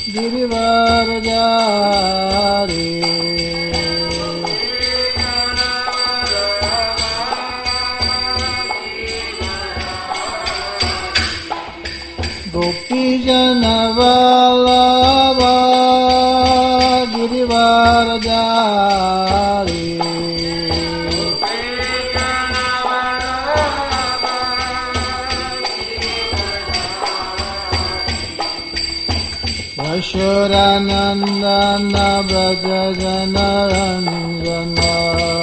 Girivarajari Gopijana Vallabha Girivarajari Ashuranandana Braja Janaranjana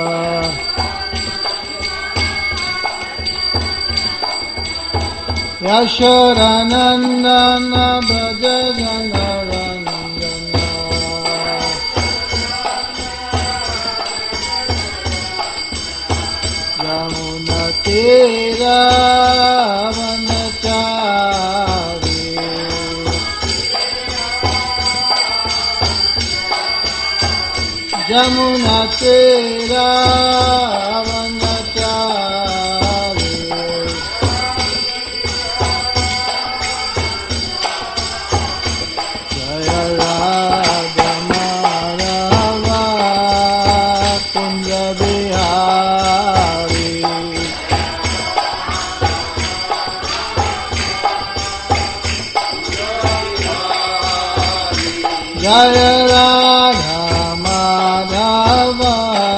Yashuranandana Braja Janaranjana Yamuna Tira Vanachari Yamuna Tira Vanachari Jaya Radha Madhava Kunja Bihari Jaya Radha Madhava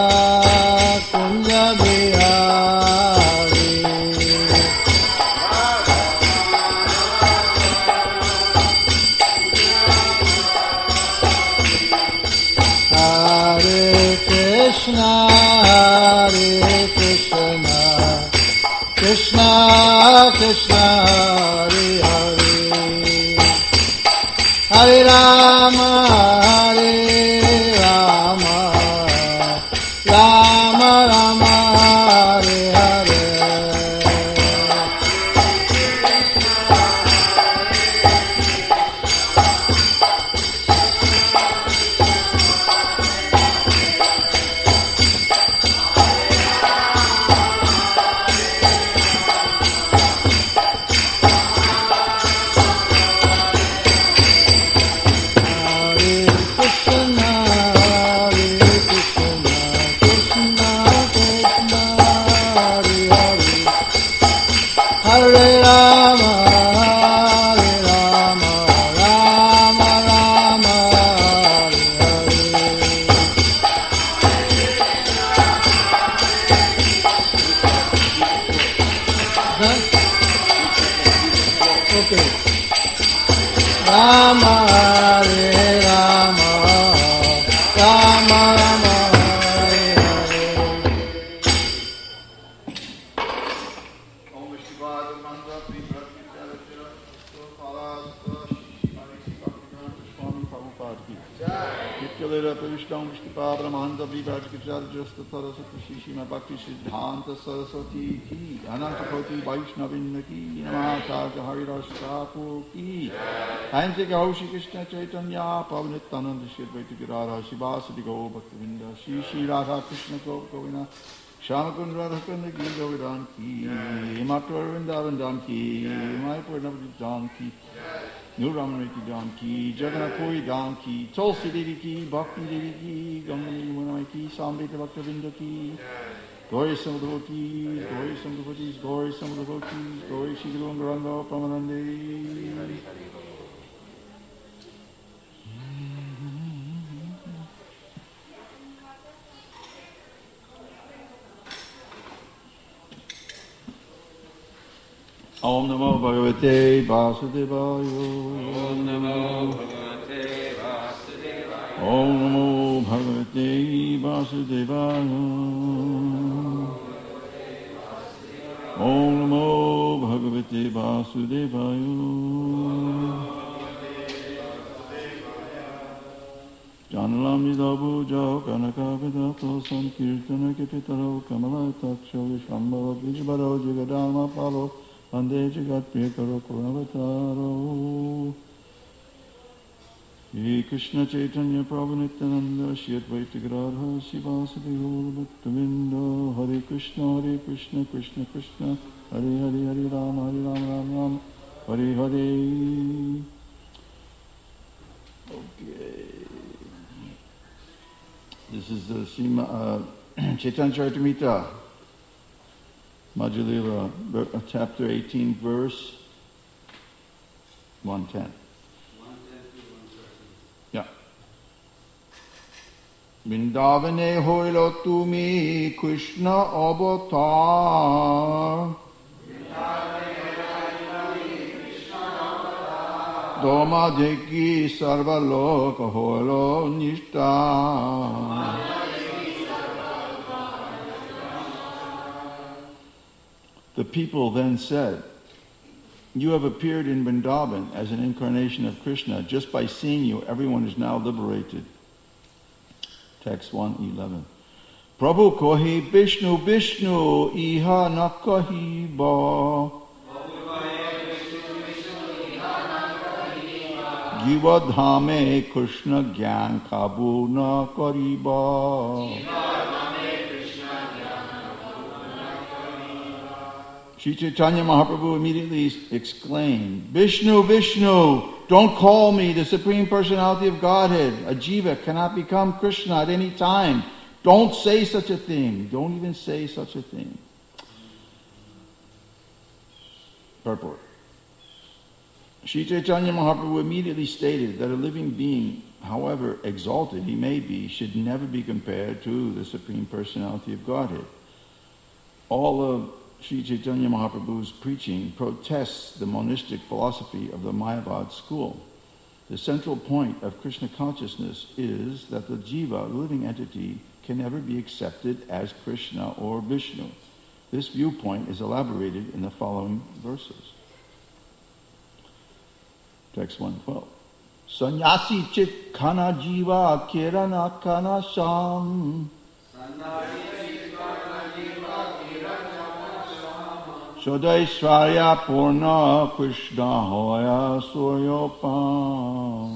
Kunja Bihari Hare Krishna Krishna Krishna Hare Hare Hare Rama Hare Rama Rama Rama Hare Hare Rama Hare Rama Rama Rama Hare Hare Om Shivaya Mantra Prabhupada Swami Prabhupada ki Nityalera Pravishtam Vishnupada Mahanta Vibhajkacharjasta Saraswati Shishima Bhakti Siddhanta Saraswati ki Anantapati Vaishnavinda ki Namacharya Haridas Thakur ki Ainte Gaur Shri Krishna Chaitanya Pavanityananda Shri Advaita Gadadhar Shivasati Gaur Bhaktavinda Shri Shri Radha Krishna Govina Shamakund Radhakunda Ki Govidan ki Matwa Vrindavan ki Mayapur Navadvijan ki Nuramriti Dan ki Jagannath Puri Dan ki Tulsi Devi ki Bhakti Devi ki Gangani Munai ki Samvita Bhaktavinda ki Glory some of the devotees, glory some of the devotees, glory some of the devotees, glory Shri Guru Angaranga Pamanande. Om Namo Bhagavate Vasudevaya. Om Namo Bhagavate Vasudevaya. Om Namo Bhagavate Vasudevaya. Om Namo Bhagavate Vasudevaya. Janalam Nidabu Jao Kanakavadato Sankirtana Kipitaro Kamala Taksho Vishambhava Vijbaro Jigadama Palo Ande Jagat Priyakaro Kurnavataro. Shri Krishna Chaitanya Prabhu Nityananda Shri Advaita Gadadhar Sivasati Gaur Bhaktavinda. Hare Krishna Krishna Krishna Hare Hare Hare Rama Rama Rama Hare Hare. This is the Chaitanya Charitamrita, Madhya Lila, chapter 18, verse 110. Yeah. Vrindavane hoilo tumi Krishna avatar. Doma deki sarva loka hoilo nishta. The people then said, "You have appeared in Vrindavan as an incarnation of Krishna. Just by seeing you, everyone is now liberated." Text 111. Prabhu kohi Vishnu Vishnu iha na kahi ba. Jiva dhame Krishna gyan kabu na kariba. Sri Chaitanya Mahaprabhu immediately exclaimed, "Vishnu, Vishnu, don't call me the Supreme Personality of Godhead. A jiva cannot become Krishna at any time. Don't say such a thing. Don't even say such a thing." Purport. Sri Chaitanya Mahaprabhu immediately stated that a living being, however exalted he may be, should never be compared to the Supreme Personality of Godhead. All of Sri Chaitanya Mahaprabhu's preaching protests the monistic philosophy of the Mayavad school. The central point of Krishna consciousness is that the jiva, the living entity, can never be accepted as Krishna or Vishnu. This viewpoint is elaborated in the following verses. Text 112. Sannyasi chit khana jiva kirana kana sham. Shodaishwarya Purna Krishna Hoya Suryopam.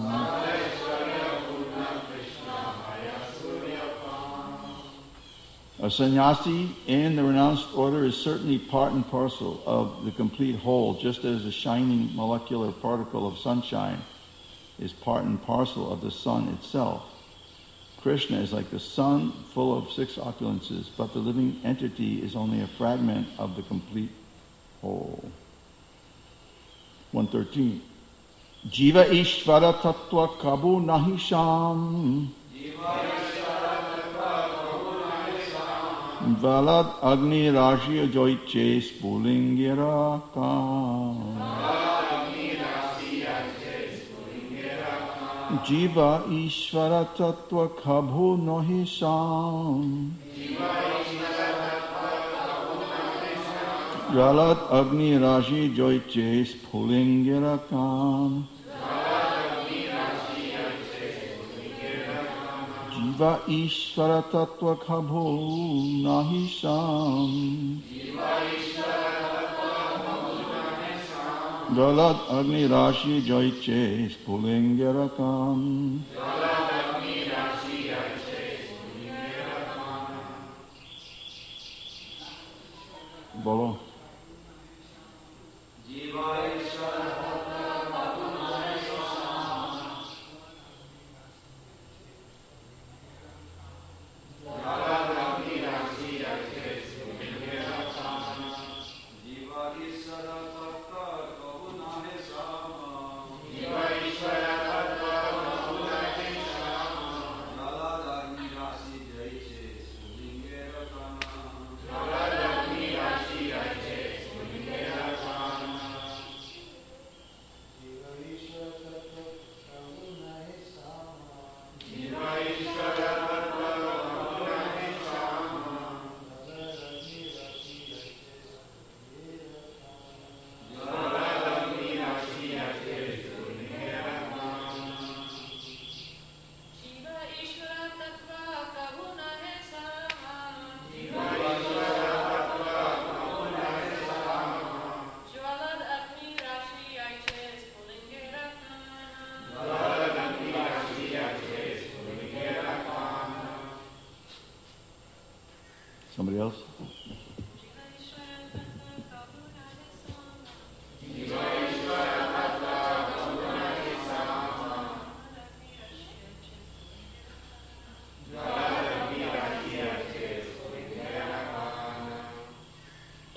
A sannyasi in the renounced order is certainly part and parcel of the complete whole, just as a shining molecular particle of sunshine is part and parcel of the sun itself. Krishna is like the sun, full of six opulences, but the living entity is only a fragment of the complete whole. 113. Jiva Ishvara Tattva Kabu Nahisham. Valad Agni Rashi Joiche Spulingira Kam. Jiva Ishvara Tattva Kabu Nahisham. Jalat Agni Rashi Joiche Spulingirakam. Jiva Ishvara Tattva Kabhu Nahisham. Jalat Agni Rashi Joiche Spulingirakam. Bolo. Somebody else?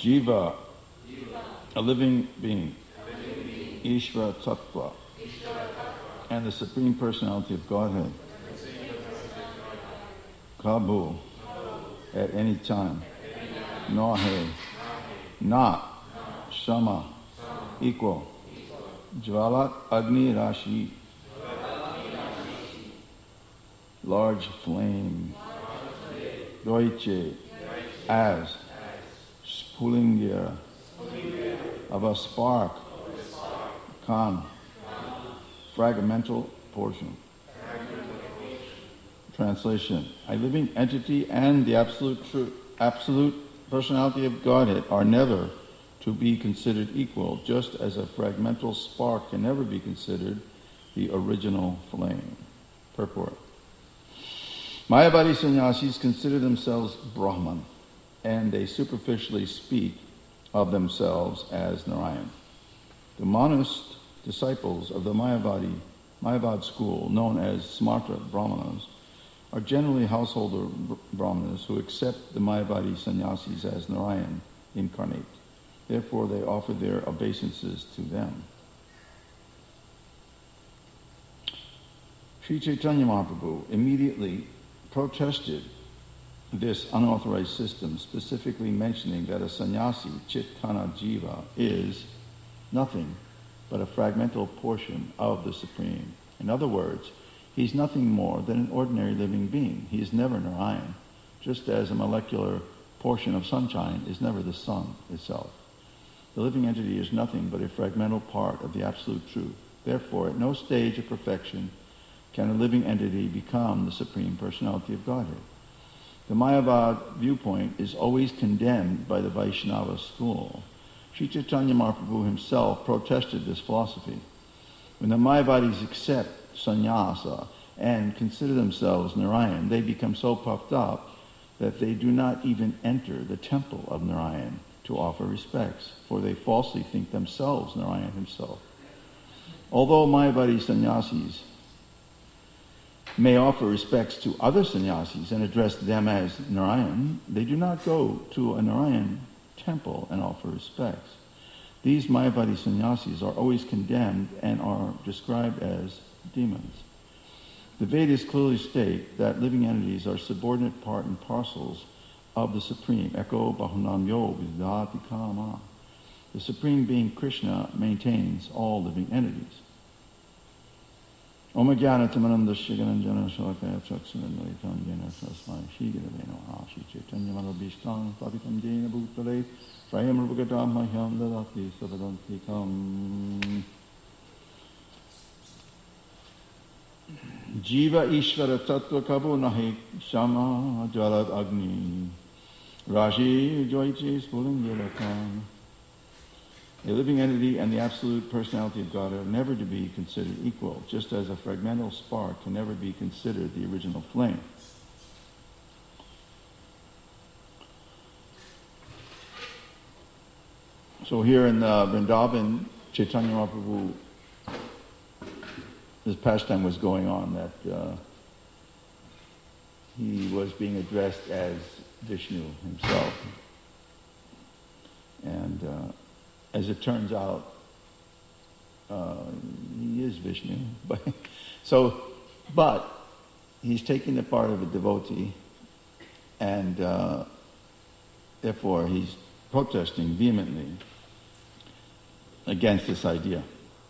Jiva, a living being. Ishvara Tattva, and the Supreme Personality of Godhead. Kabul, at any time. Nahe, not. Shama, equal. Jvalat Agni Rashi, large flame. Doiche, as. Spulingya, of a spark. Khan, fragmental portion. Translation: a living entity and the absolute personality of Godhead are never to be considered equal, just as a fragmental spark can never be considered the original flame. Purport: Mayavadi sannyasis consider themselves Brahman, and they superficially speak of themselves as Narayan. The monist disciples of the Mayavad school, known as Smarta Brahmanas, are generally householder Brahmanas who accept the Mayavadi sannyasis as Narayan incarnate. Therefore, they offer their obeisances to them. Sri Chaitanya Mahaprabhu immediately protested this unauthorized system, specifically mentioning that a sannyasi, Chittana Jiva, is nothing but a fragmental portion of the Supreme. In other words, he's nothing more than an ordinary living being. He is never Narayan, just as a molecular portion of sunshine is never the sun itself. The living entity is nothing but a fragmental part of the Absolute Truth. Therefore, at no stage of perfection can a living entity become the Supreme Personality of Godhead. The Mayavad viewpoint is always condemned by the Vaishnava school. Sri Chaitanya Mahaprabhu himself protested this philosophy. When the Mayavadis accept sannyasa and consider themselves Narayan, they become so puffed up that they do not even enter the temple of Narayan to offer respects, for they falsely think themselves Narayan himself. Although Mayavadi sannyasis may offer respects to other sannyasis and address them as Narayan, they do not go to a Narayan temple and offer respects. These Mayavadi sannyasis are always condemned and are described as demons. The Vedas clearly state that living entities are subordinate part and parcels of the Supreme. Eko bahunam yo vidhati kama. The Supreme Being Krishna maintains all living entities. Om Jnana Tamananda Shigananjana Shalakaya Chaksanandalitam Jena Sasmai Shigadaveno Ashi Chaitanya Manabhishtam Tavitam Jena Bhutale Swayam Rupagatam Mahyam Dadati Savadantikam. Jiva Ishvara Tattva Kabo Nahi Shama Jalad Agni Rashi Joichi Spuling Yelakam. A living entity and the absolute personality of God are never to be considered equal, just as a fragmental spark can never be considered the original flame. So here in Vrindavan, Chaitanya Mahaprabhu, this pastime was going on that he was being addressed as Vishnu himself. And as it turns out, he is Vishnu. But he's taking the part of a devotee, and therefore he's protesting vehemently against this idea.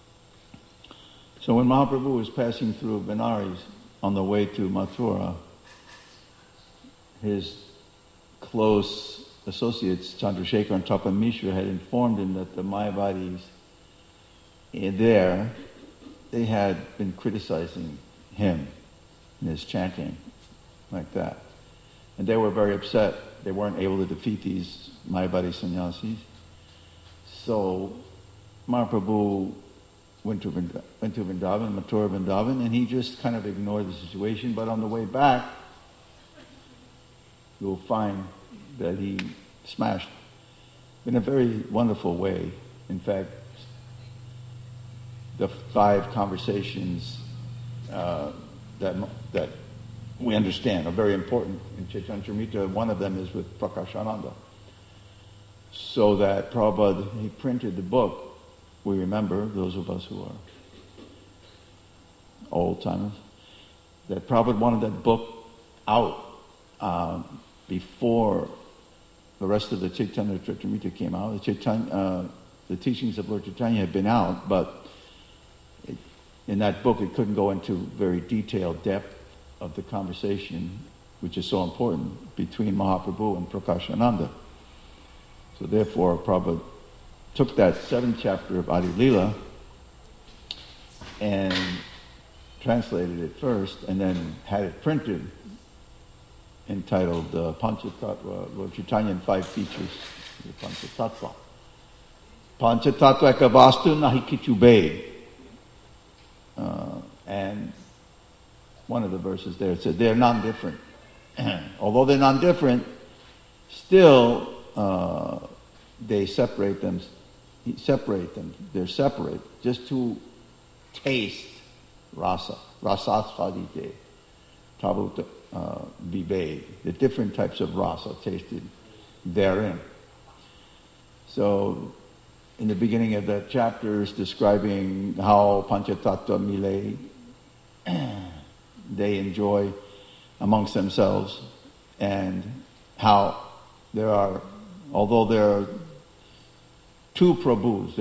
So when Mahaprabhu was passing through Benares on the way to Mathura, his close associates, Chandrasekhar and Tapan Mishra, had informed him that the Mayavadis there, they had been criticizing him in his chanting, like that. And they were very upset. They weren't able to defeat these Mayavadi sannyasis. So Mahaprabhu went to Vrindavan, Mathura Vrindavan, and he just kind of ignored the situation. But on the way back, you'll find that he smashed in a very wonderful way. In fact, the 5 conversations that we understand are very important in Chaitanya Charitamrita. One of them is with Prakashananda. So that Prabhupada, he printed the book. We remember, those of us who are old-timers, that Prabhupada wanted that book out before the rest of the Chaitanya Charitamrita came out. The teachings of Lord Chaitanya had been out, but in that book it couldn't go into very detailed depth of the conversation, which is so important, between Mahaprabhu and Prakashananda. So therefore, Prabhupada took that 7th chapter of Adi Lila and translated it first, and then had it printed, entitled Panchatattva, Lord Chaitanya and 5 Features, the Panchatattva. Panchatattva ekavastu nahi kichu bhed. And one of the verses there said they're non-different. Although they're non-different, still they separate them. They're separate just to taste rasa, rasasvadite, tabuta vived, the different types of rasa tasted therein. So, in the beginning of that chapter is describing how Panchatattva Mile they enjoy amongst themselves, and how although there are two Prabhus,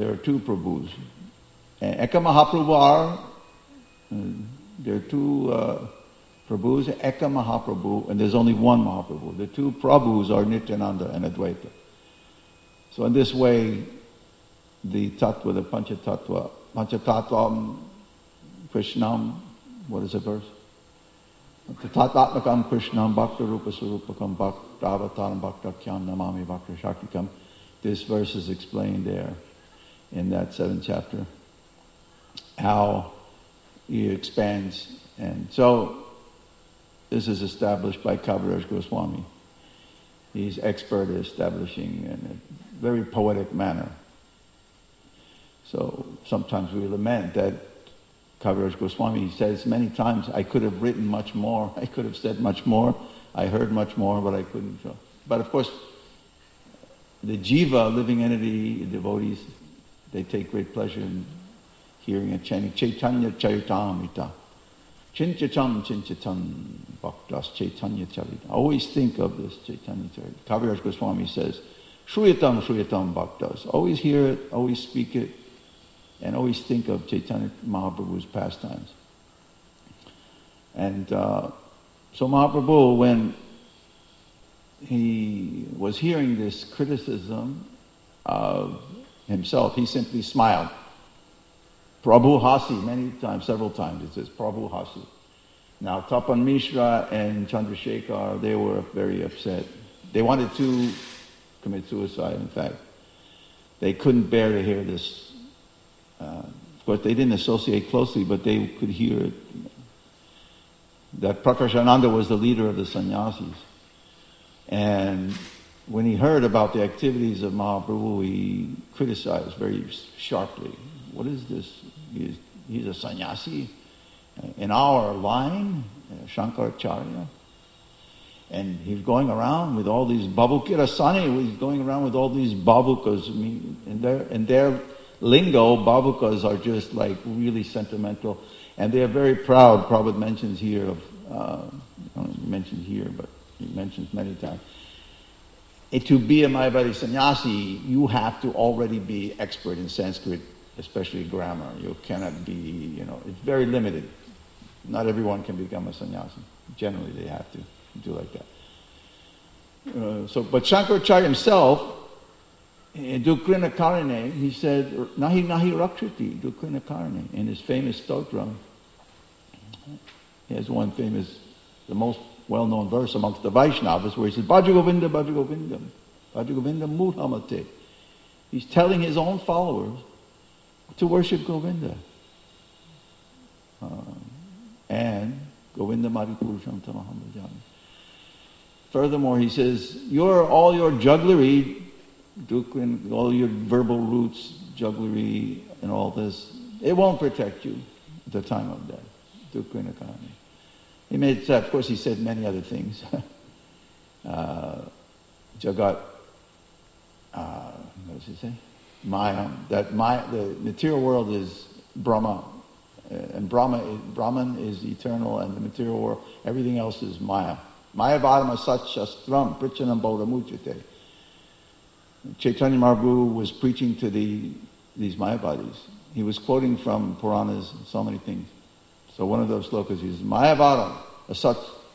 Eka Mahaprabhu there are two Prabhus, Eka Mahaprabhu, and there's only one Mahaprabhu. The two Prabhus are Nityananda and Advaita. So in this way, the Tattva, the Panchatattvam Krishnam, what is the verse? Tatatmakam Krishnam Bhakta Rupa Surupakam Bhakta Avataram Bhakta Kyan Namami Bhakta Shaktikam. This verse is explained there in that 7th chapter, how he expands. And so this is established by Kaviraj Goswami. He's expert at establishing in a very poetic manner. So sometimes we lament that Kaviraj Goswami says many times, I could have written much more, I could have said much more, I heard much more, but I couldn't. But of course, the jiva, living entity, devotees, they take great pleasure in hearing and chanting Chaitanya Charitamrita. Chinchacham Bhaktas Chaitanya Charita. Always think of this Chaitanya Charita. Kaviraj Goswami says, Shruyatam Bhaktas. Always hear it, always speak it, and always think of Chaitanya Mahaprabhu's pastimes. And so Mahaprabhu, when he was hearing this criticism of himself, he simply smiled. Prabhu Hasi, many times, several times, it says Prabhu Hasi. Now Tapan Mishra and Chandrasekhar, they were very upset. They wanted to commit suicide, in fact. They couldn't bear to hear this. Of course, they didn't associate closely, but they could hear it. That Prakashananda was the leader of the sannyasis. And when he heard about the activities of Mahaprabhu, he criticized very sharply. What is this? He's a sannyasi in our line, Shankaracharya. And he's going around with all these babukirasani, he's going around with all these babukas. I mean, in their lingo, babukas are just like really sentimental. And they are very proud. Prabhupada mentions here but he mentions many times. To be a Mayavadi sannyasi, you have to already be expert in Sanskrit, especially grammar. You cannot be, it's very limited. Not everyone can become a sannyasi. Generally, they have to do like that. But Shankaracharya himself, in Dukrina Karane, he said, Nahi Rakshati, Dukrina Karane, in his famous stotra. He has one famous, the most well-known verse amongst the Vaishnavas, where he says, Bhaja Govinda, Bhaja Govindam, Bhaja Govindam Mudhamate. He's telling his own followers to worship Govinda. And Govinda Maripurusham Tamaham Bhajami. Furthermore, he says, all your jugglery, all your verbal roots, jugglery, and all this, it won't protect you at the time of death. He made, of course, he said many other things. Jagat what's he say? Maya. The material world is Brahma. And Brahman is eternal, and the material world, everything else is Maya. Maya Varma Sat Shastram Prichanam Bodhamuchite. Chaitanya Mahaprabhu was preaching to these Mayavadis. He was quoting from Puranas and so many things. So one of those slokas is Mayavadam Asat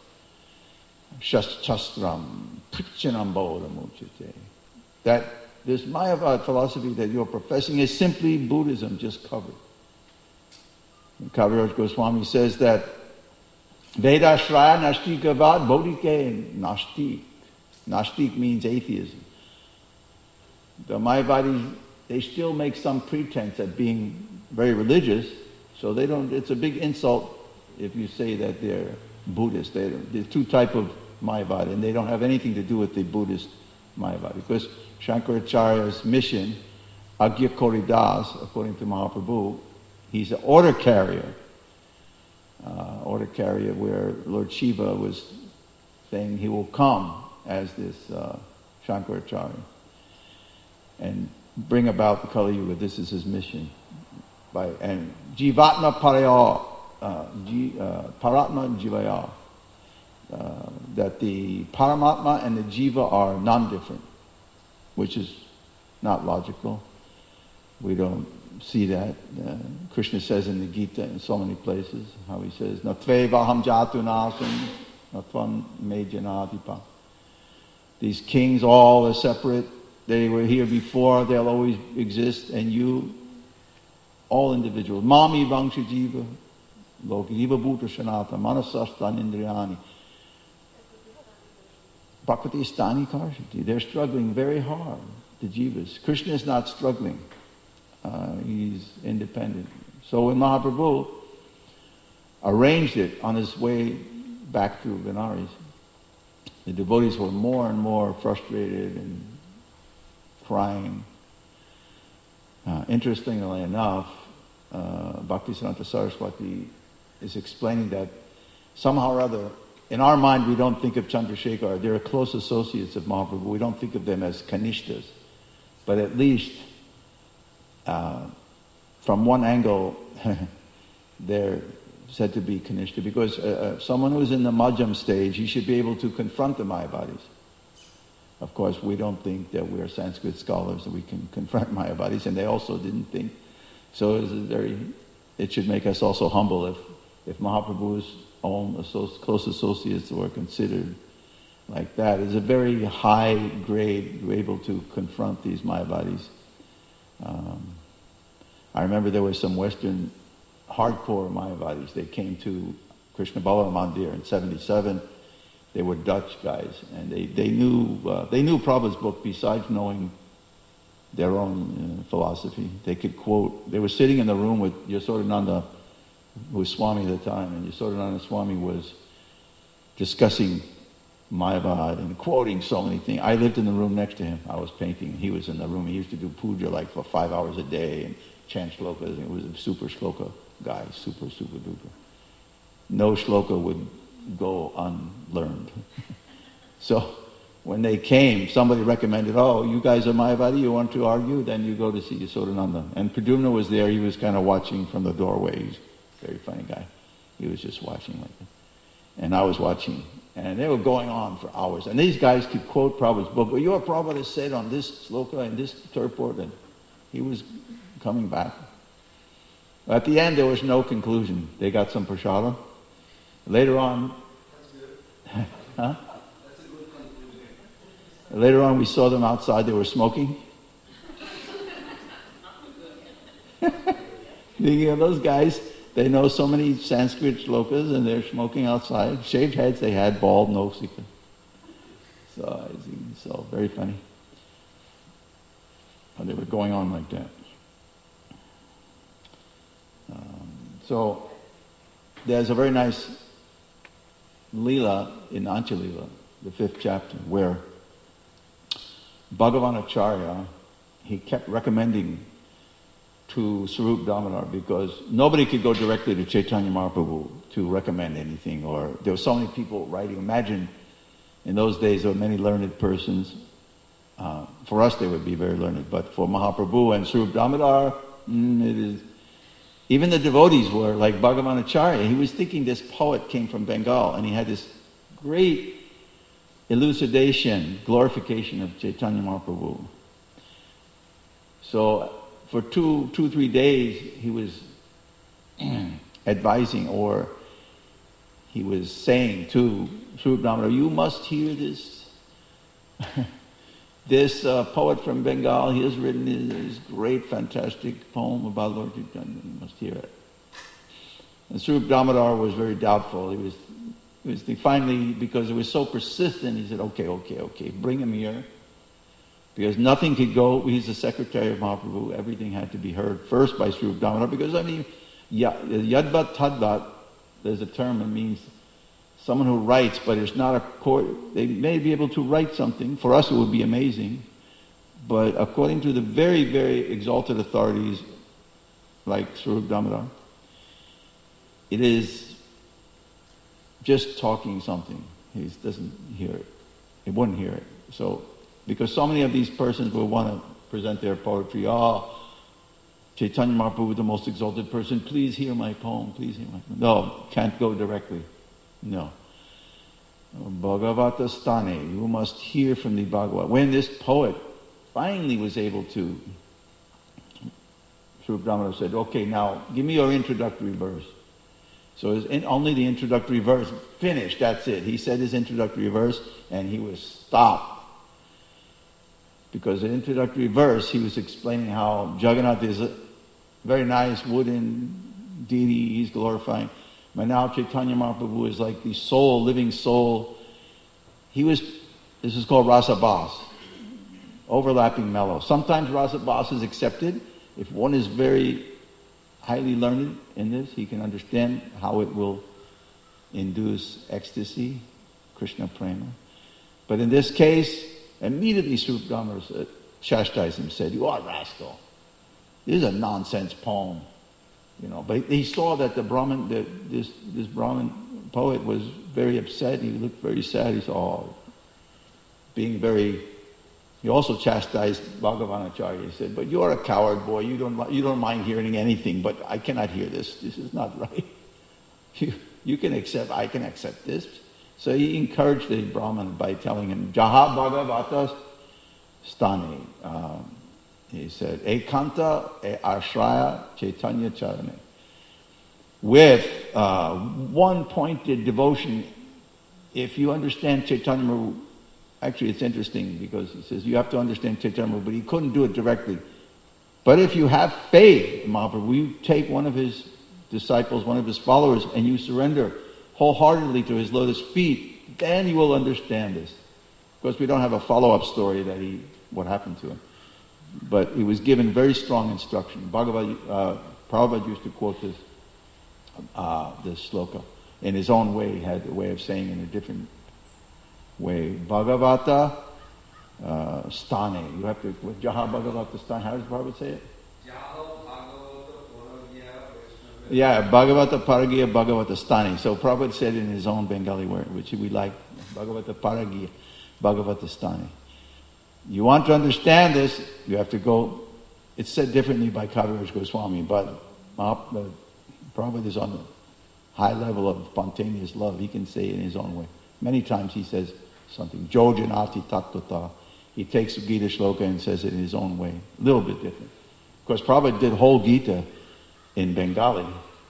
Shastram Prichanam Bodhamuchite. That this Mayavad philosophy that you're professing is simply Buddhism just covered. Kaviraj Goswami says that Veda Shraya Nashtikavad Bodhike Nashtik. Nashtik means atheism. The Mayavadis, they still make some pretense at being very religious, so they don't, it's a big insult if you say that they're Buddhist. There's two types of Mayavadi, and they don't have anything to do with the Buddhist Mayavadi. Because Shankaracharya's mission, Agya Koridas, according to Mahaprabhu, he's an order carrier where Lord Shiva was saying he will come as this Shankaracharya and bring about the Kali Yuga. This is his mission. And Jivatma Paraya, Paratma Jivaya, that the Paramatma and the Jiva are non-different, which is not logical. We don't see that. Krishna says in the Gita in so many places, how he says, Natvevaham jatu nasam, natvam me janadipa. These kings all are separate. They were here before, they'll always exist, and you, all individuals. Mami vangsha jiva, lokiva bhuta shanata, manasastan indriyani. Bhakti stani karshati. They're struggling very hard, the jivas. Krishna is not struggling. He's independent. So when Mahaprabhu arranged it on his way back to Benares, the devotees were more and more frustrated and crying. Interestingly enough, Bhaktisiddhanta Saraswati is explaining that somehow or other, in our mind we don't think of Chandrasekhar. They're close associates of Mahaprabhu. We don't think of them as Kanishtas. But at least from one angle, they're said to be Kanishta, because someone who's in the Madhyam stage, he should be able to confront the Mayavadis. Of course, we don't think that we're Sanskrit scholars, that we can confront Mayavadis, and they also didn't think. So it should make us also humble if Mahaprabhu's own close associates were considered like that. It's a very high grade to be able to confront these Mayavadis. I remember there were some Western hardcore Mayavadis. They came to Krishna Balaram Mandir in '77. They were Dutch guys, and they knew Prabhupada's book besides knowing their own philosophy. They could quote. They were sitting in the room with Yasodananda, who was Swami at the time, and Yasodananda Swami was discussing Mayavad and quoting so many things. I lived in the room next to him. I was painting. He was in the room. He used to do puja like for 5 hours a day and chant shlokas. It was a super shloka guy, super duper. No shloka would go unlearned. So when they came, somebody recommended, oh, you guys are Mayavadi, you want to argue? Then you go to see Yasodananda. And Pradyumna was there. He was kind of watching from the doorway. He's a very funny guy. He was just watching like that. And I was watching. And they were going on for hours. And these guys could quote Prabhupada's book. Well, your Prabhupada said on this sloka and this purport, and he was coming back. At the end, there was no conclusion. They got some prasada. Later on... That's good. Huh? That's a good conclusion. Later on, we saw them outside. They were smoking. Those guys, they know so many Sanskrit shlokas, and they're smoking outside. Shaved heads they had, bald, no sikha. So very funny. And they were going on like that. So there's a very nice Leela in Anchalila, the 5th chapter, where Bhagavan Acharya, he kept recommending to Swarup Damodar, because nobody could go directly to Chaitanya Mahaprabhu to recommend anything, or there were so many people writing. Imagine, in those days there were many learned persons, For us, they would be very learned. But for Mahaprabhu and Swarup Damodar, it is... Even the devotees were, like Bhagavanacharya, he was thinking this poet came from Bengal, and he had this great elucidation, glorification of Chaitanya Mahaprabhu. So for 3 days, he was advising, or he was saying to Swarup Damodar, you must hear this. This poet from Bengal, he has written this great, fantastic poem about Lord Chaitanya. You must hear it. And Swarup Damodar was very doubtful. Finally, because it was so persistent, he said, okay, bring him here. Because nothing could go, he's the secretary of Mahaprabhu, everything had to be heard first by Swarup Damodar. Because, yadvat tadvat, there's a term, it means someone who writes, but it's not a court. They may be able to write something. For us, it would be amazing. But according to the very, very exalted authorities, like Swarup Damodar, it is just talking something. He doesn't hear it. He wouldn't hear it. So, because so many of these persons will want to present their poetry. Chaitanya Mahaprabhu, the most exalted person, please hear my poem, please hear my poem. No, can't go directly. No. Bhagavata Stane, you must hear from the Bhagavad. When this poet finally was able to, Swarup Damodar said, okay, now give me your introductory verse. So only the introductory verse, finished, that's it. He said his introductory verse and he was stopped. Because the introductory verse, he was explaining how Jagannath is a very nice wooden deity, he's glorifying. But now Chaitanya Mahaprabhu is like the soul, living soul. This is called Rasa Bhas, overlapping mellow. Sometimes Rasa Bhas is accepted. If one is very highly learned in this, he can understand how it will induce ecstasy, Krishna prema. But in this case, immediately Swarup Damodar chastised him, said, you are a rascal. This is a nonsense poem. But he saw that the Brahmin, this Brahmin poet was very upset. He looked very sad. He saw, he also chastised Bhagavanacharya. He said, but you are a coward boy. You don't mind hearing anything, but I cannot hear this. This is not right. You can accept, I can accept this. So he encouraged the Brahmin by telling him, Jaha Bhagavata Stane. He said, Ekanta e Ashraya Chaitanya Charane. With one pointed devotion, if you understand Chaitanya Mahaprabhu, actually it's interesting because he says you have to understand Chaitanya Mahaprabhu, but he couldn't do it directly. But if you have faith in Mahaprabhu, you take one of his disciples, one of his followers, and you surrender wholeheartedly to his lotus feet, then you will understand this. Of course, we don't have a follow-up story what happened to him. But he was given very strong instruction. Prabhupada used to quote this sloka in his own way. He had a way of saying it in a different way. Bhagavata Stane. You have to, Jaha Bhagavata Stane. How does Prabhupada say it? Yeah, Bhagavata Paragya Bhagavata Stani. So Prabhupada said in his own Bengali word, which we like, Bhagavata Paragya Bhagavata Stani. You want to understand this, you have to go, it's said differently by Kaviraj Goswami, but Prabhupada is on the high level of spontaneous love. He can say it in his own way. Many times he says something, Jojanati Tattata. He takes the Gita shloka and says it in his own way. A little bit different. Of course, Prabhupada did whole Gita in Bengali.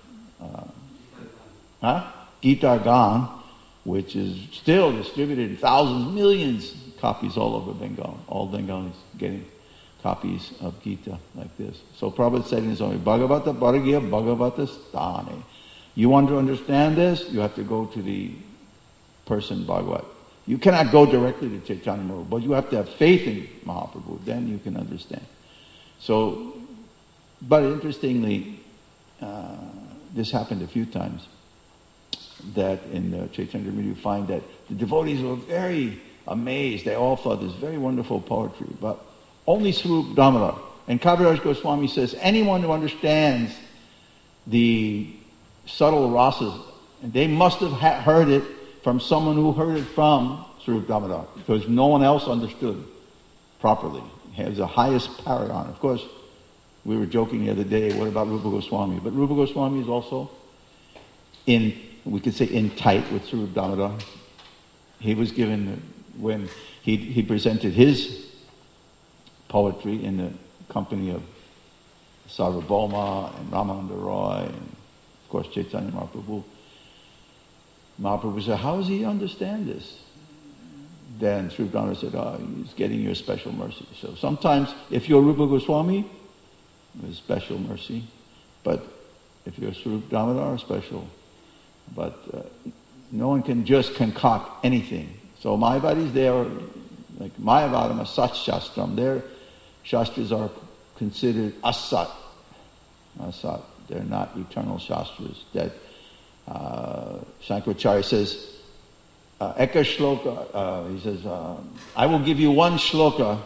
Gita Gan, which is still distributed in thousands, millions copies all over Bengal. All Bengalis getting copies of Gita like this. So Prabhupada said in his own way, Bhagavata Paragya Bhagavata Stane. You want to understand this? You have to go to the person Bhagavat. You cannot go directly to Chaitanya Mahaprabhu, but you have to have faith in Mahaprabhu. Then you can understand. So, but interestingly, this happened a few times. That in Chaitanya Mahaprabhu you find that the devotees were very amazed. They all thought this very wonderful poetry, but only Swarup Damodar. And Kaviraj Goswami says anyone who understands the subtle rasas, they must have heard it from someone who heard it from Swarup Damodar, because no one else understood. properly. He has the highest paragon. Of course, we were joking the other day, what about Rupa Goswami? But Rupa Goswami is also we could say in tight with Swarup Damodar. He was given, when he presented his poetry in the company of Sarvabhauma and Ramananda Roy and of course Chaitanya Mahaprabhu. Mahaprabhu said, how does he understand this? Then Sri Damodar said, he's getting your special mercy. So sometimes if you're Rupa Goswami, there's special mercy. But if you're Swarup Damodar, special. But no one can just concoct anything. So Mayavadis, they are like Mayavadam, Asat Shastram. Their Shastras are considered Asat. Asat. They're not eternal Shastras. That Shankaracharya says, Eka Shloka, he says, I will give you one Shloka,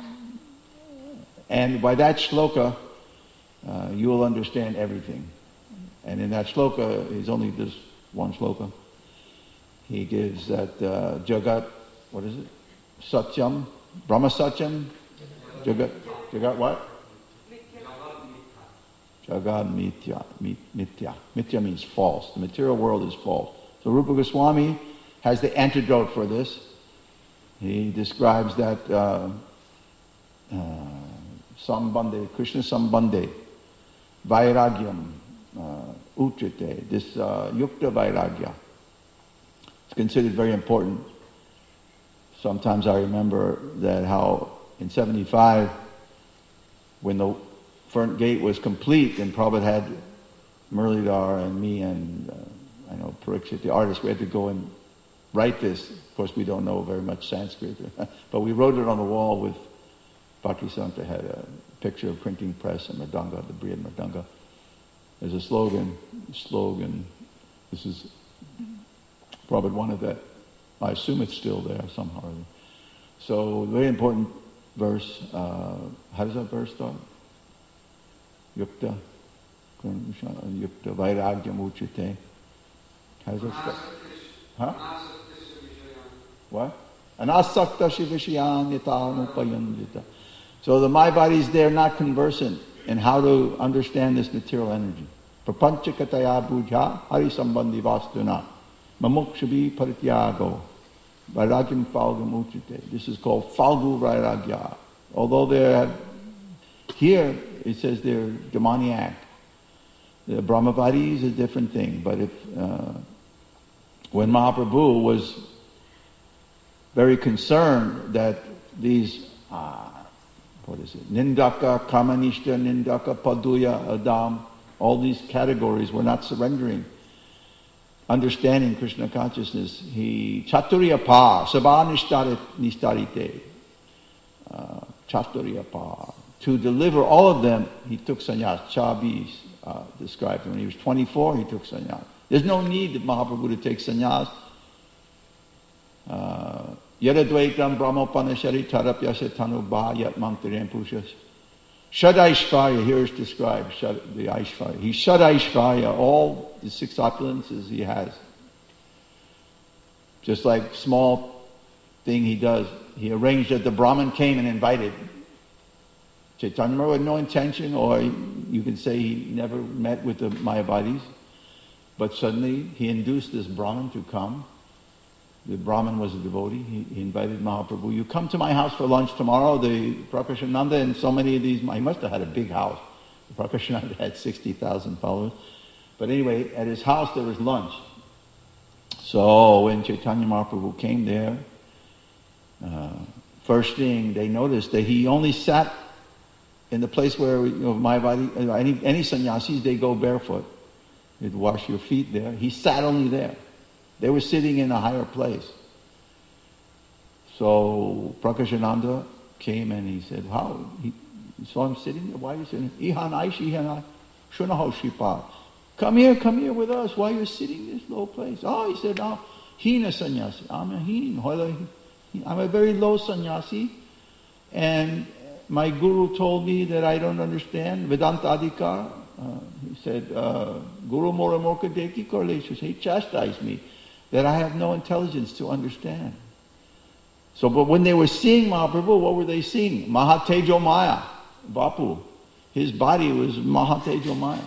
and by that Shloka, you will understand everything. And in that Shloka, he's only this one Shloka. He gives that Jagat, what is it? Satyam, Brahma Satyam, Jagat what? Jagat Mithya. Mithya means false. The material world is false. So Rupa Goswami has the antidote for this. He describes that Sambandhe, Krishna Sambandhe, Vairagyam, Uchate, this Yukta Vairagya. It's considered very important. Sometimes I remember that how in 75, when the front gate was complete and Prabhupada had Muralidhar and me and I know Parikshit, the artist, we had to go and write this. Of course, we don't know very much Sanskrit, but we wrote it on the wall with Bhakti-Santa had a picture of printing press and Madanga, the Brihad Madanga. There's a slogan, this is, Prabhupada wanted that. I assume it's still there somehow. So, very important verse. How does that verse start? Yukta Vairagyam Uchite. How does that start? Huh? What? Anasakta Shivishyan Yatanupayandita. So the Mayavadis, they're not conversant in how to understand this material energy. Prapanchakataya bhujha hari sambandhi vastuna mamokshavi parityago vairagyam falgam uchite. This is called falgu vairagya. Although they're here, it says they're demoniac. The Brahmavadis is a different thing. But if when Mahaprabhu was very concerned that these Nindaka, Kamanishta, Nindaka, Paduya, Adam, all these categories were not surrendering, understanding Krishna consciousness. He Chaturya Pa, Sabha Nishtarite, Chaturya Pa. To deliver all of them, he took sannyas. Chabi described when he was 24, he took sannyas. There's no need of Mahaprabhu to take sannyas. Yadadvaitam brahmopanashari tarapyasa tanu ba yat mantirem pushas. Shadaishvaya, here is described, the Aishvaya. He Shadaishvaya, all the 6 opulences he has. Just like small thing he does. He arranged that the Brahmin came and invited Chaitanya Mahaprabhu had no intention, or you can say he never met with the Mayavadis, but suddenly he induced this Brahmin to come. The Brahmin was a devotee. He invited Mahaprabhu, you come to my house for lunch tomorrow. The Prakashananda and so many of these, he must have had a big house. The Prakashananda had 60,000 followers. But anyway, at his house there was lunch. So when Chaitanya Mahaprabhu came there, first thing they noticed that he only sat in the place where Mayavadi, any sannyasis, they go barefoot. You'd wash your feet there. He sat only there. They were sitting in a higher place. So Prakashananda came and he said, how? He saw him sitting there. Why are you sitting there? Ihan aishi, ihan shunaho shripa. Come here with us. Why are you sitting in this low place? Oh, he said, oh, hina sannyasi. I'm a hin. I'm a very low sannyasi. And my guru told me that I don't understand Vedanta Adhikar. He said, Guru Mora Morka Deki Korleshus. He chastised me that I have no intelligence to understand. So, but when they were seeing Mahaprabhu, what were they seeing? Mahatejo Maya, Bapu. His body was Mahatejo Maya.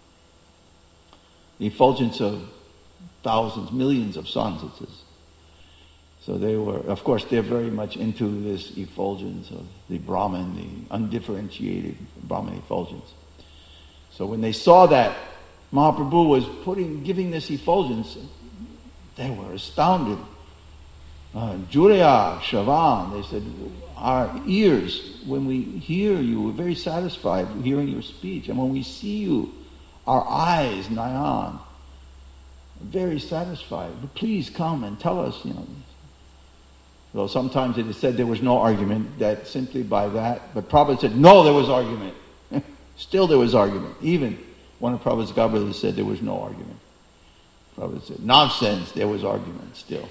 The effulgence of thousands, millions of suns, it says. So they were, of course, they're very much into this effulgence of the Brahman, the undifferentiated Brahman effulgence. So when they saw that Mahaprabhu was giving this effulgence, they were astounded. Jurya, Shavan, they said, our ears, when we hear you, we're very satisfied hearing your speech. And when we see you, our eyes, Nayan, very satisfied. But please come and tell us, Though sometimes it is said there was no argument, that simply by that. But Prabhupada said, no, there was argument. Still there was argument. Even one of Prabhupada's godbrothers said there was no argument. Prabhupada said, nonsense, there was argument still.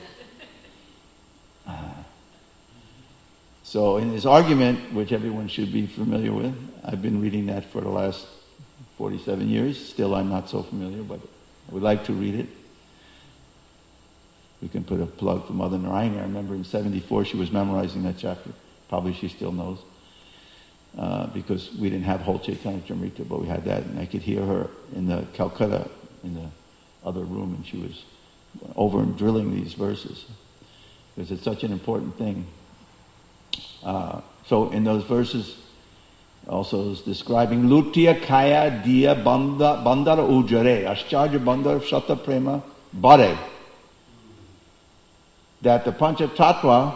So in his argument, which everyone should be familiar with, I've been reading that for the last 47 years. Still I'm not so familiar, but I would like to read it. We can put a plug for Mother Narayani. I remember in 74 she was memorizing that chapter. Probably she still knows. Because we didn't have whole Chaitanya Charitamrita, but we had that. And I could hear her in the Calcutta, in the other room, and she was over and drilling these verses. Because it's such an important thing. So in those verses, also is describing Lutya Kaya Diya Bandara Ujare, Ascharya Bandar Shata Prema Bare. That the Panchatattva,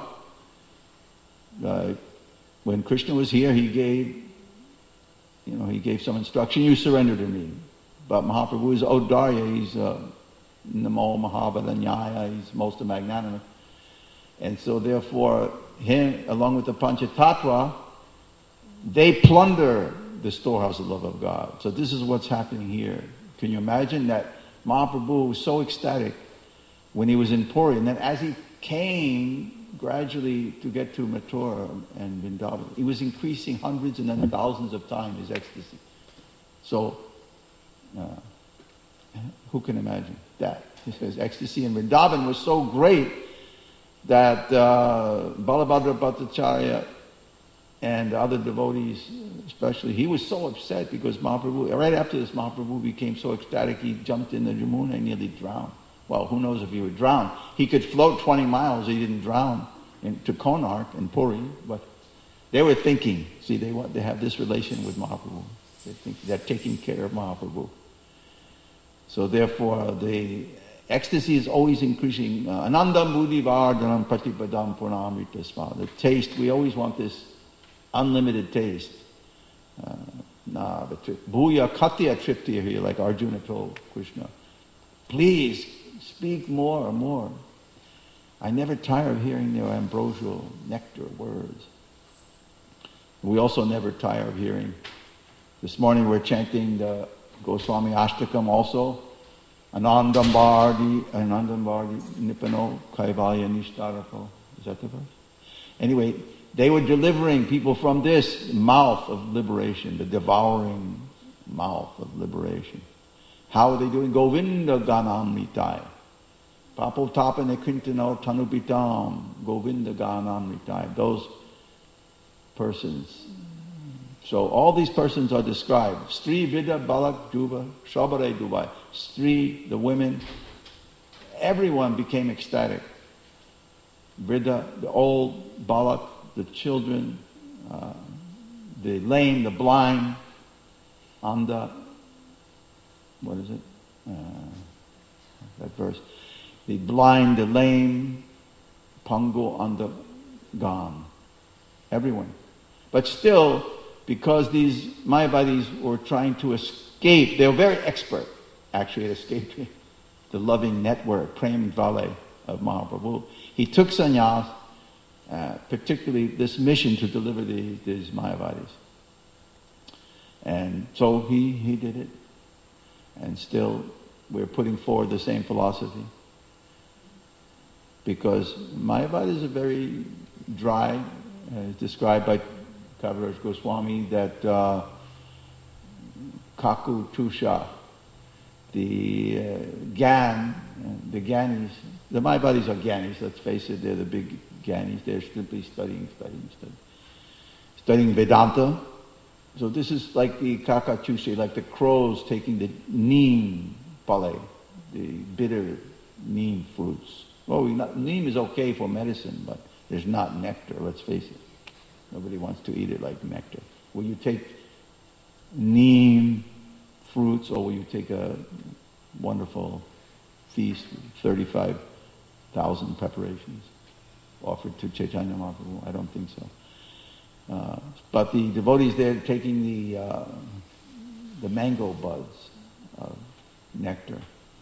when Krishna was here, he gave some instruction, you surrender to me. But Mahaprabhu is Audarya, he's Namo Mahabharanyaya, he's most magnanimous. And so therefore, him, along with the Panchatattva, they plunder the storehouse of love of God. So this is what's happening here. Can you imagine that Mahaprabhu was so ecstatic when he was in Puri, and then as he came gradually to get to Mathura and Vrindavan, he was increasing hundreds and then thousands of times his ecstasy. So, who can imagine that? His ecstasy in Vrindavan was so great that Balabhadra Bhattacharya and other devotees, especially, he was so upset because Mahaprabhu, right after this, Mahaprabhu became so ecstatic, he jumped in the Jamuna and nearly drowned. Well, who knows if he would drown. He could float 20 miles, he didn't drown to Konark and Puri, but they were thinking, see, they have this relation with Mahaprabhu. They think they're taking care of Mahaprabhu. So therefore, the ecstasy is always increasing. Anandam buddhi vardhanam pratipadam purnamrita sva. The taste, we always want this unlimited taste. Bhuya katya triptiya here, like Arjuna told Krishna. Please, speak more and more. I never tire of hearing their ambrosial nectar words. We also never tire of hearing. This morning we're chanting the Goswami Ashtakam also. Anandam Bhardi Nipano Kaivalya Nishtarapo. Is that the verse? Anyway, they were delivering people from this mouth of liberation, the devouring mouth of liberation. How are they doing? Govinda Ganamritai. Papo Tapane Kintano Tanupitam. Govinda Ganamritai. Those persons. So all these persons are described. Stri, Vida, Balak, Juba, Shabare, Dubai. Stri, the women. Everyone became ecstatic. Vida, the old, Balak, the children, the lame, the blind, Anda. What is it? That verse. The blind, the lame, Pango, Anda, Gan. Everyone. But still, because these Mayavadis were trying to escape, they were very expert, actually, at escaping the loving network, Prem Vale of Mahaprabhu. He took sannyas, particularly this mission to deliver these Mayavadis. And so he did it. And still, we're putting forward the same philosophy. Because Mayavadis are very dry, described by Kaviraj Goswami, that Kaku Tusha, the Gyanis, the Mayavadis are Gyanis, let's face it, they're the big Gyanis. They're simply studying. Studying Vedanta. So this is like the kakachushe, like the crows taking the neem pale, the bitter neem fruits. Oh, neem is okay for medicine, but there's not nectar, let's face it. Nobody wants to eat it like nectar. Will you take neem fruits, or will you take a wonderful feast, 35,000 preparations offered to Chaitanya Mahaprabhu? I don't think so. But the devotees there taking the mango buds of nectar.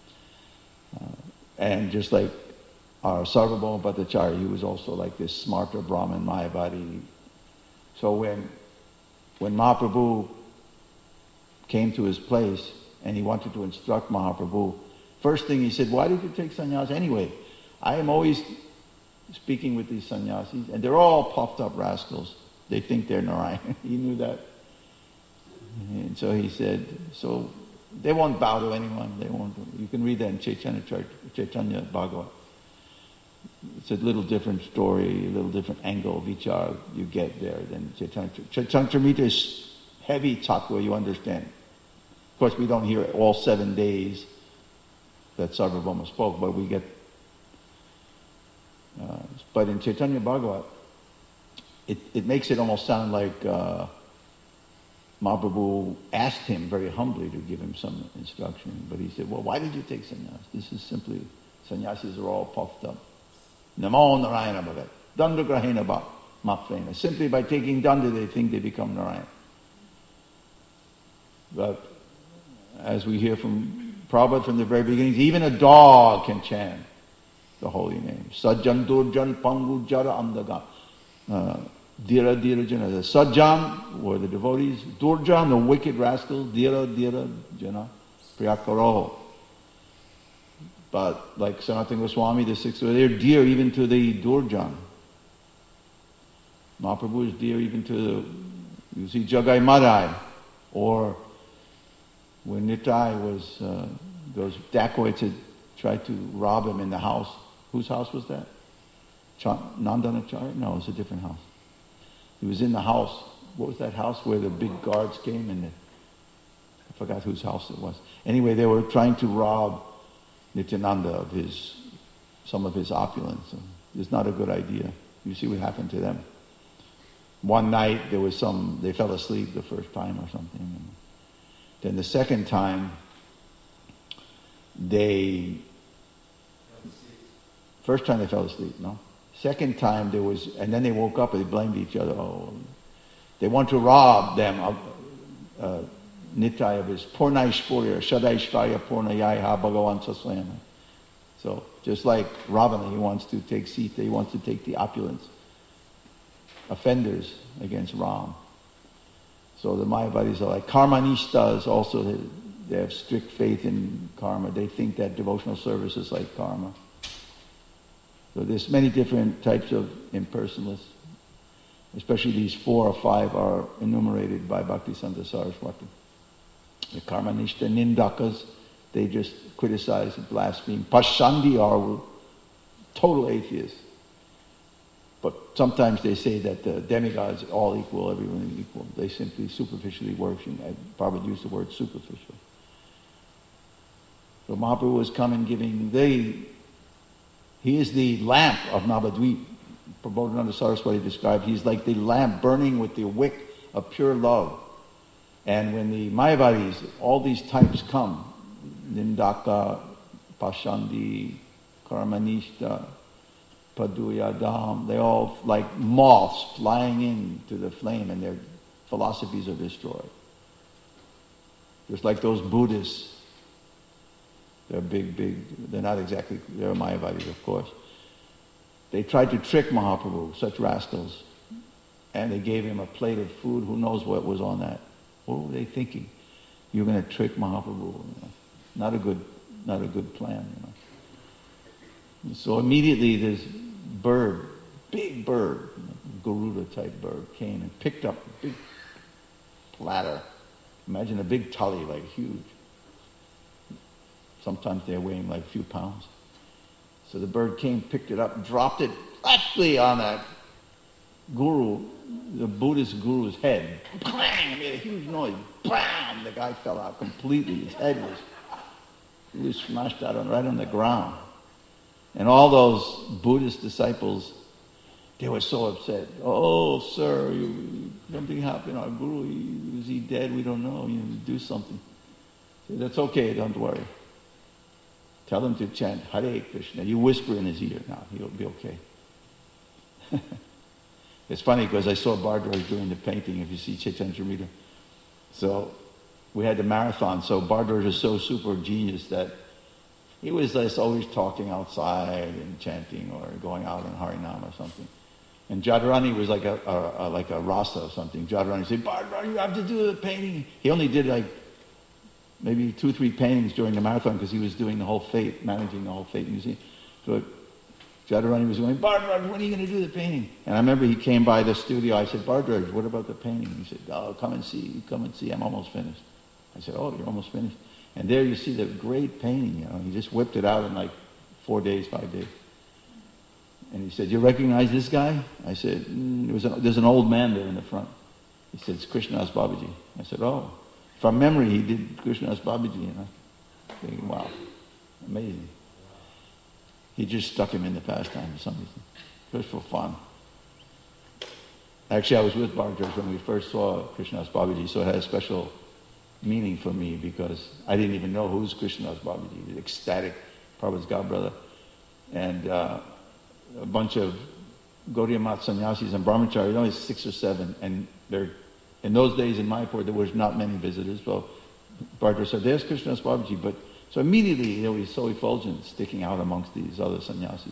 And just like our Sarvabhauma Bhattacharya, he was also like this smarter Brahmin Mayavadi. So when Mahaprabhu came to his place and he wanted to instruct Mahaprabhu, first thing he said, why did you take sannyas anyway? I am always speaking with these sannyasis, and they're all puffed up rascals. They think they're Narayan. He knew that. And so he said, so they won't bow to anyone. They won't. You can read that in Chaitanya Bhagavat. It's a little different story, a little different angle of vichar you get there than Chaitanya. Chaitanya Charitamrita is heavy tattva, you understand. Of course, we don't hear all 7 days that Sarvabhauma spoke, but we get... but in Chaitanya Bhagavat, it makes it almost sound like Mahaprabhu asked him very humbly to give him some instruction. But he said, well, why did you take sannyas? This is simply, sannyasis are all puffed up. Namo Narayana Bhagat. Danda Grahena Maphrena. Simply by taking danda, they think they become Narayana. But as we hear from Prabhupada from the very beginning, even a dog can chant the holy name. Sajjan Durjan Pangu Jara Amdaga. Dira Dira Jana. The Sajjan were the devotees. Durjan, the wicked rascal. Dira Dira Jana. Priyakaro. But like Sanatana Goswami, the sixth, they're dear even to the Durjan. Mahaprabhu is dear even to you see, Jagai Madai. Or when Nitai was, those dacoits had tried to rob him in the house. Whose house was that? Nandanacharya? No, it was a different house. He was in the house. What was that house where the big guards came? And I forgot whose house it was. Anyway, they were trying to rob Nityananda of some of his opulence. And it's not a good idea. You see what happened to them. One night they fell asleep the first time or something. And then the second time, first time they fell asleep, no? Second time and then they woke up and they blamed each other. Oh, they want to rob them of Nitai of his Purnaishvarya, Shadaishvarya Purnayaya Bhagavan Saswayana. So, just like Ravana, he wants to take Sita, he wants to take the opulence. Offenders against Ram. So the Mayavadis are like Karmanishtas also, they have strict faith in karma. They think that devotional service is like karma. So there's many different types of impersonalists. Especially these 4 or 5 are enumerated by Bhaktisiddhanta Saraswati. The Karmanishta Nindakas, they just criticize and blaspheme. Pashandi are total atheists. But sometimes they say that the demigods are all equal, everyone is equal. They simply superficially worship. Prabhupada used the word superficial. So Mahaprabhu was coming giving he is the lamp of Navadvip. Prabodhananda Saraswati described, he's like the lamp burning with the wick of pure love. And when the Mayavadis, all these types come, Nindaka, Pashandi, Karmanishta, Paduyadam, they all like moths flying into the flame and their philosophies are destroyed. Just like those Buddhists. They're big, they're not exactly, they're Mayavadis, of course. They tried to trick Mahaprabhu, such rascals. And they gave him a plate of food, who knows what was on that. What were they thinking? You're going to trick Mahaprabhu. You know? Not a good plan, you know. So immediately this bird, big bird, Garuda type bird, came and picked up a big platter. Imagine a big thali, like huge. Sometimes they're weighing like a few pounds. So the bird came, picked it up, dropped it directly on that guru, the Buddhist guru's head. Bang! It made a huge noise. Bam! The guy fell out completely. His head was smashed out right on the ground. And all those Buddhist disciples, they were so upset. Oh, sir, something happened. Our guru, is he dead? We don't know. Do something. Said, that's okay, don't worry. Tell him to chant Hare Krishna. You whisper in his ear. Now, he'll be okay. It's funny because I saw Bardroj doing the painting, if you see Chaitanya Charitamrita. So we had the marathon. So Bardroj is so super genius that he was just always talking outside and chanting or going out on Harinam or something. And Jadharani was like a rasa or something. Jadharani said, Bardroj, you have to do the painting. He only did like maybe 2-3 paintings during the marathon because he was doing the whole fete, managing the whole fete museum. So Jadharani was going, Bardroj, when are you going to do the painting? And I remember he came by the studio. I said, Bardroj, what about the painting? He said, oh, come and see, I'm almost finished. I said, oh, you're almost finished? And there you see the great painting, He just whipped it out in like 4 days, 5 days. And he said, you recognize this guy? I said, there's an old man there in the front. He said, it's Krishnadas Babaji. I said, oh. From memory, he did Krishnadas Babaji, Thinking, wow, amazing. He just stuck him in the pastime for some reason, just for fun. Actually, I was with Bardroj when we first saw Krishnadas Babaji, so it had a special meaning for me because I didn't even know who's Krishnadas Babaji. The ecstatic Prabhupada's godbrother. And a bunch of Gaudiya Math sannyasis and brahmacharis, only 6 or 7, and in those days in Mayapur, there was not many visitors. So Bardroj said, there's Krishnadas Babaji. So immediately, he's so effulgent, sticking out amongst these other sannyasis.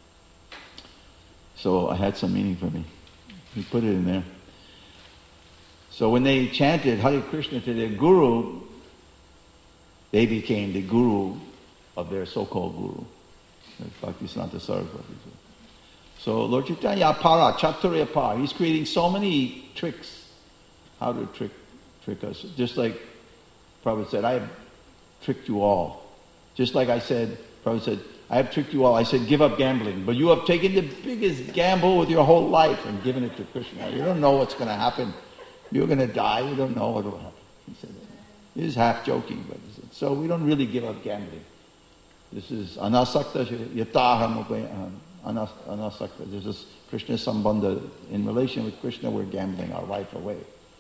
So I had some meaning for me. He put it in there. So when they chanted Hare Krishna to their guru, they became the guru of their so-called guru, Bhaktisiddhanta Saraswati. So Lord Chaitanya Apara, Chaturya Apara, he's creating so many tricks, how to trick us. Just like Prabhupada said, I have tricked you all. Just like I said, Prabhupada said, I have tricked you all. I said, give up gambling. But you have taken the biggest gamble with your whole life and given it to Krishna. You don't know what's going to happen. You're going to die. You don't know what will happen. He said that. He was half joking, but he said, so we don't really give up gambling. This is anasakta yataha anasakta. There's this Krishna sambandha. In relation with Krishna, we're gambling our life away.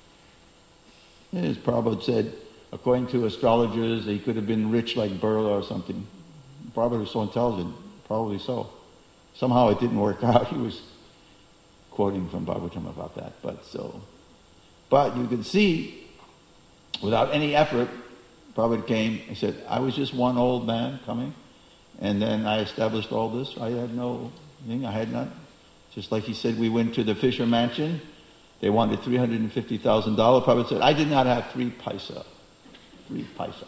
As Prabhupada said, according to astrologers, he could have been rich like Birla or something. Prabhupada was so intelligent, probably so. Somehow it didn't work out. He was quoting from Bhagavatam about that. But you can see, without any effort, Prabhupada came and said, I was just one old man coming, and then I established all this. I had no thing, I had none. Just like he said, we went to the Fisher Mansion. They wanted $350,000. Prabhupada said, I did not have 3 paisa. 3 paisa.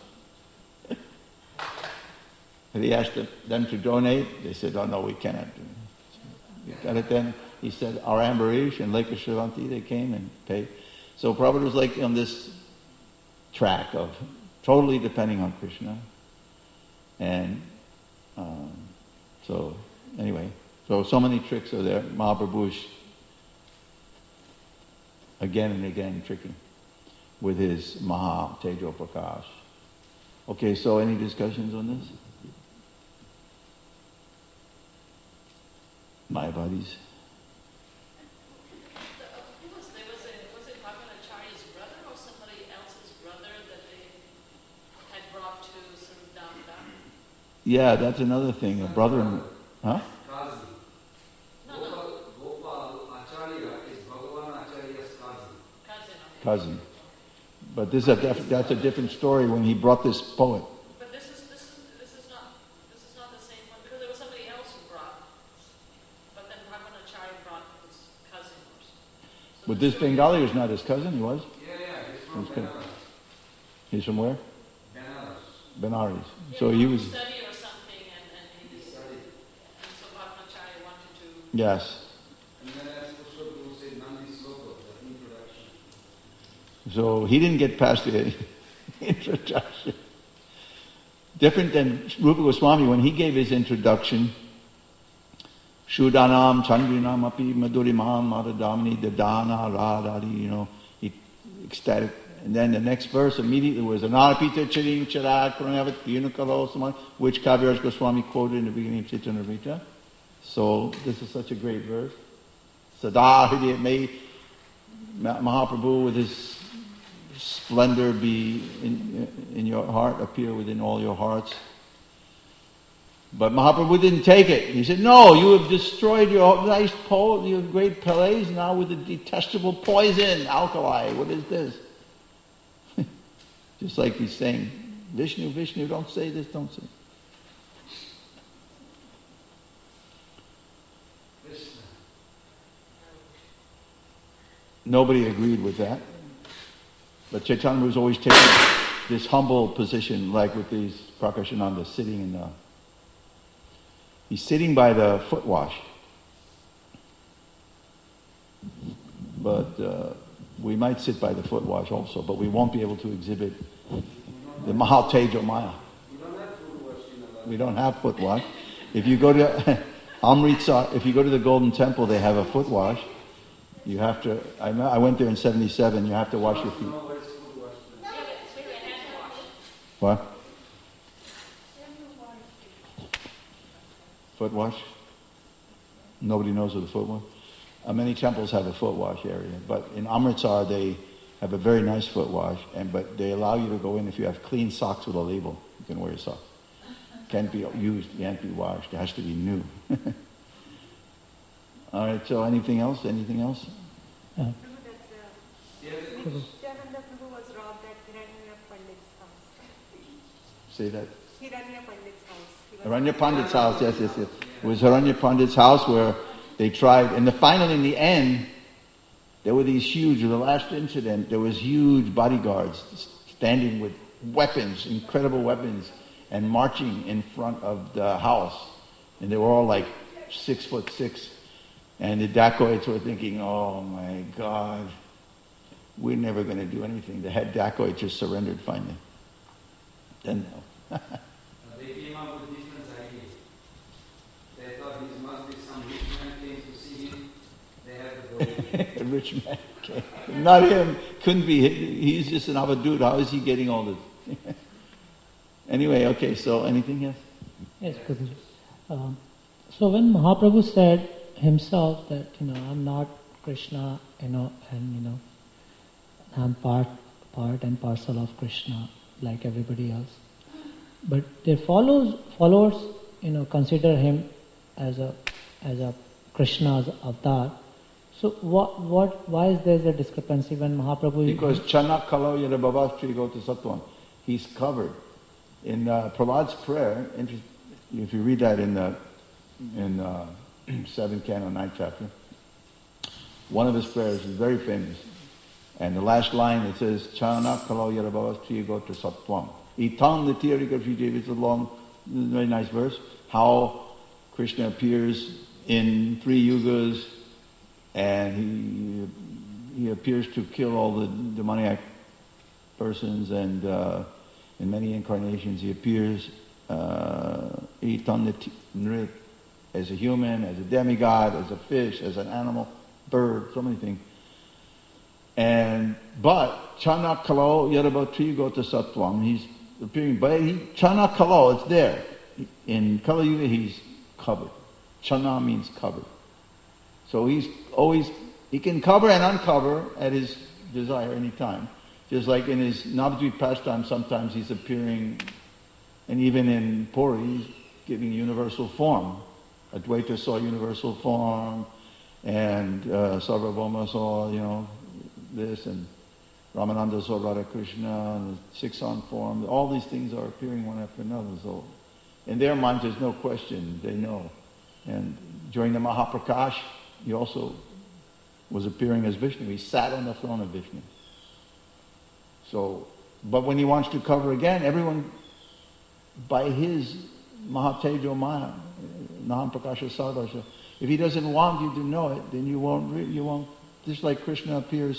And he asked them to donate. They said, oh no, we cannot. You got it then? He said, our Ambarish and Leka Shrivanti, they came and paid. So Prabhupada was like on this track of totally depending on Krishna. And so anyway, so many tricks are there. Mahaprabhu is again and again tricking with his Maha Tejo Prakash. Okay, so any discussions on this? My buddies. Was it Bhagavacharya's brother or somebody else's brother that they had brought to Sundamda? Yeah, that's another thing. A brother and... Huh? Kazi. No. Gopal Acharya is Bhagavan Acharya's cousin. Cousin. But that's a different story when he brought this poet. But this is not the same one because there was somebody else who brought. But then Bhagavacharya brought his cousin. But this Bengali was not his cousin, he was? Yeah, he's from He's good. Benares. He's from where? Benares. Benares. So he was... study or something and he Studied. and so Bhagavacharya wanted to. Yes. And then as Kushal Guru said, Nandi Sloka, the introduction. So he didn't get past the introduction. Different than Rupa Goswami, when he gave his introduction, Shudanam Chandrinam Api Madurimam Madadamini Dadana Radhari, he ecstatic. And then the next verse immediately was Anarapita Charing Charak Pranavat Yunakalo, which Kaviraj Goswami quoted in the beginning of Chaitanya. So this is such a great verse. Sada Hridaya, may Mahaprabhu with his splendor be in your heart, appear within all your hearts. But Mahaprabhu didn't take it. He said, no, you have destroyed your nice pole, your great palace, now with the detestable poison, alkali. What is this? Just like he's saying, Vishnu, Vishnu, don't say this, don't say. Nobody agreed with that. But Chaitanya was always taking this humble position, like with these Prakashananda sitting in the... He's sitting by the foot wash. But we might sit by the foot wash also, but we won't be able to exhibit the Mahal Tejo Maya. We don't have foot wash. If you go to Amritsar, if you go to the Golden Temple, they have a foot wash. You have to, I went there in 1977, you have to wash your feet. What? Foot wash? Nobody knows what a foot wash? Many temples have a foot wash area, but in Amritsar they have a very nice foot wash, but they allow you to go in if you have clean socks with a label. You can wear your socks. Can't be used, can't be washed. It has to be new. All right, so anything else? Anything else? Nityananda Prabhu was robbed at Hiranya Pandit's house. Say that. Hiranya Pandit's house. Hiranya Pandit's house, yes. It was Hiranya Pandit's house where they tried, and in the end, there were these huge, the last incident, there was huge bodyguards standing with weapons, incredible weapons, and marching in front of the house. And they were all like 6'6". And the dacoits were thinking, oh my God, we're never going to do anything. The head dacoit just surrendered finally. Then no. They came up with different ideas. They thought this must be some rich man came to see him. They had to go. A rich man came. Not him. Couldn't be. He's just an avadut. How is he getting all this? Anyway, okay, so anything else? Yes, Prabhuji. So when Mahaprabhu said himself that, I'm not Krishna, and, I'm part and parcel of Krishna like everybody else. But their followers, consider him as a Krishna's avatar. So why is there a discrepancy when Mahaprabhu... Because Chanak Kalo Yadabhavas Trigota Sattvam. He's covered. In Prahlad's prayer, if you read that in 7th canto, 9th chapter, one of his prayers is very famous. And the last line, it says, Chanak Kalo Yadabhavas Trigota Sattvam. Itam Nityarika Vijay, it's a long, very nice verse. How Krishna appears in 3 yugas, and he appears to kill all the demoniac persons, and in many incarnations he appears Itam as a human, as a demigod, as a fish, as an animal, bird, so many things. But Chanak Kalo Yadabatri Gota Sattvam, he's appearing, but Chanak Kalo, it's there. In Kali Yuga he's covered. Chana means covered. So he can cover and uncover at his desire any time. Just like in his Navadvip pastime, sometimes he's appearing, and even in Puri, he's giving universal form. Advaita saw universal form, and Sarvabhauma saw, this, and Ramananda saw Radha Krishna, and the 6-on form. All these things are appearing one after another. So in their minds, there's no question. They know. And during the Mahaprakash, he also was appearing as Vishnu. He sat on the throne of Vishnu. So, but when he wants to cover again, everyone, by his Mahatejo Maya, Naham Prakasha Sarvasha, if he doesn't want you to know it, then you won't, just like Krishna appears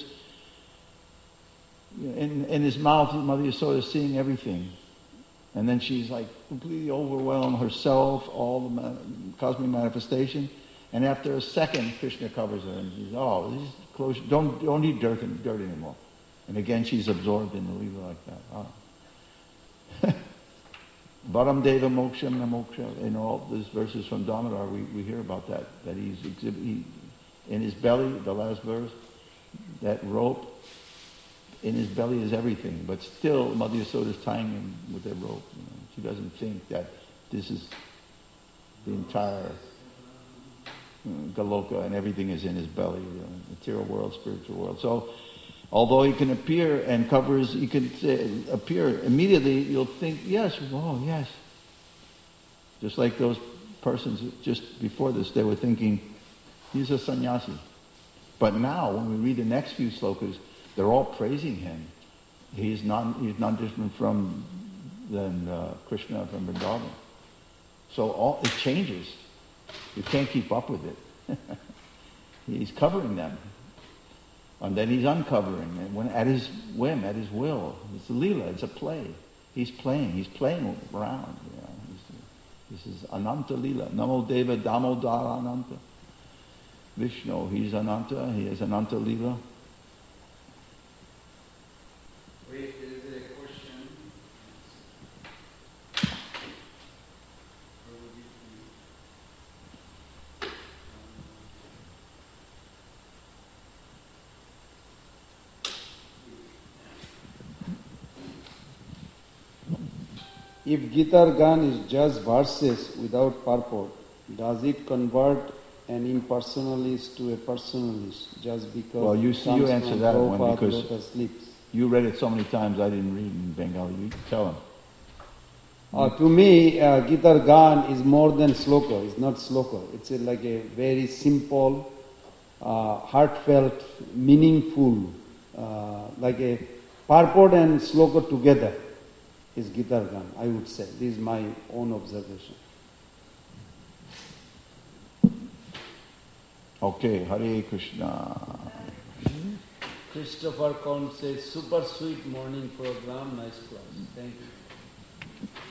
in his mouth, Mother Yasoda is seeing everything. And then she's like completely overwhelmed herself, all the cosmic manifestation. And after a second, Krishna covers her and says, "Oh, this is close. Don't need dirt anymore." And again, she's absorbed in the Leela like that. Oh. Varam Deva Moksham Na Moksha. In all these verses from Damodar, we hear about that he's in his belly, the last verse, that rope, in his belly is everything, but still Mother Yasoda is tying him with that rope. You know. She doesn't think that this is the entire Galoka and everything is in his belly, material world, spiritual world. So, although he can appear and covers, he can appear immediately, you'll think, yes, oh yes. Just like those persons just before this, they were thinking, he's a sannyasi. But now, when we read the next few slokas, they're all praising him. He's not different from than Krishna from Vrindavan. So it changes. You can't keep up with it. He's covering them. And then he's uncovering. And at his whim, at his will. It's a leela, it's a play. He's playing around. You know. This is Ananta Leela. Namo Deva Damodara Ananta. Vishnu, he's Ananta, he has Ananta Leela. Wait, there is a question. If Gitar Gan is just verses without purport, does it convert an impersonalist to a personalist just because well, you answer that one because Lotus lips? You read it so many times, I didn't read it in Bengali. You tell him. To me, Gitar Gan is more than sloka. It's not sloka. It's like a very simple, heartfelt, meaningful, like a purport and sloka together is Gitar Gan, I would say. This is my own observation. Okay, Hare Krishna. Christopher Cohn says, super sweet morning program, nice class. Thank you.